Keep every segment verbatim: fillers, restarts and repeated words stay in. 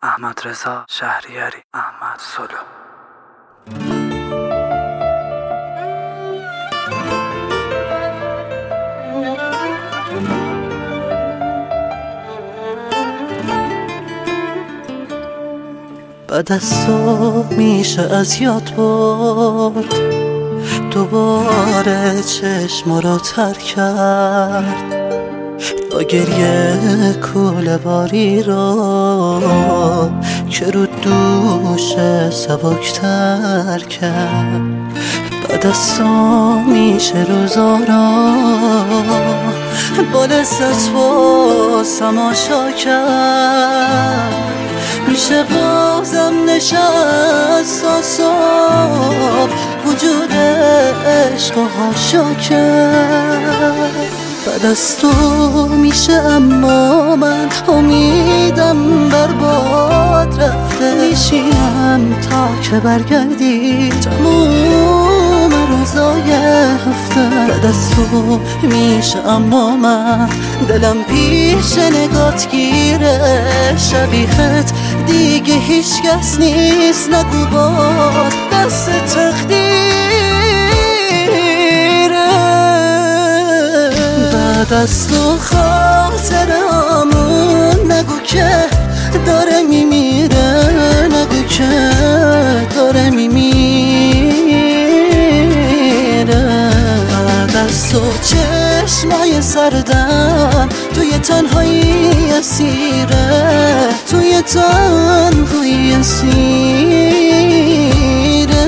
احمد رضا شهریاری، احمد سلو. بعد از تو میشه از یاد برد، دوباره چشم رو تر کرد، با گریه کوله باری رو که رو دوش سبکتر کرد. بعد از تو میشه روزارا با لذت بازم آشا کرد، میشه بازم نشست تا صبح وجود عشق و هاشا کرد. بعد از تو میشه اما من امیدم برباد رفته، میشینم تا که برگردی تموم روزای هفته. بعد از تو میشه اما من دلم پیش نگات گیره، شبیهت دیگه هیچ کس نیست، نگو باز دست تقدیره. بعد از تو خاطرامون نگو که داره میمیره، نگو که داره میمیره. بعد از تو چشمای سردم توی تنهایی اسیره، توی تنهایی اسیره.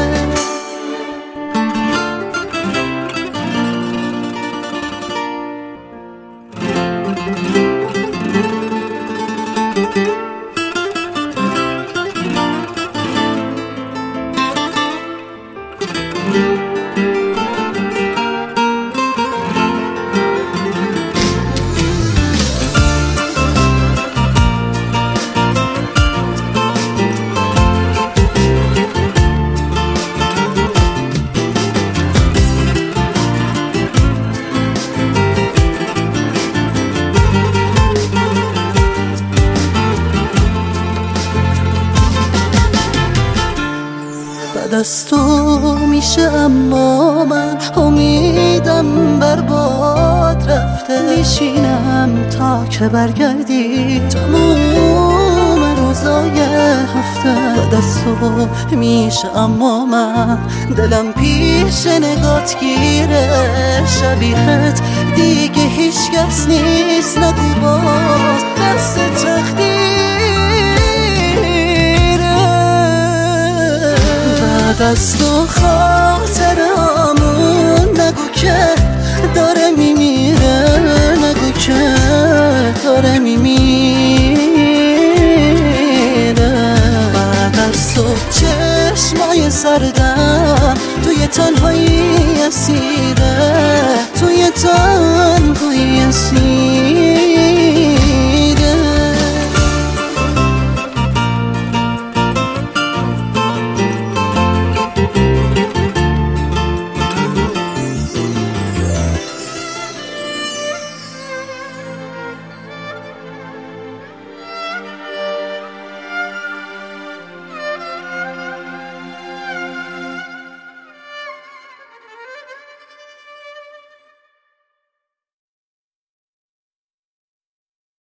بعد از تو میشه اما من امیدم برباد رفته، میشینم تا که برگردی تموم روزای هفته. بعد از تو میشه اما من دلم پیش نگات گیره، شبیهت دیگه هیچ کس نیست، نگو باز دست تقدیره. بعد از تو خاطرامون نگو که داره میمیره، نگو که داره میمیره. بعد از تو چشمای سردم توی تنهایی اسیره، توی تنهایی اسیره.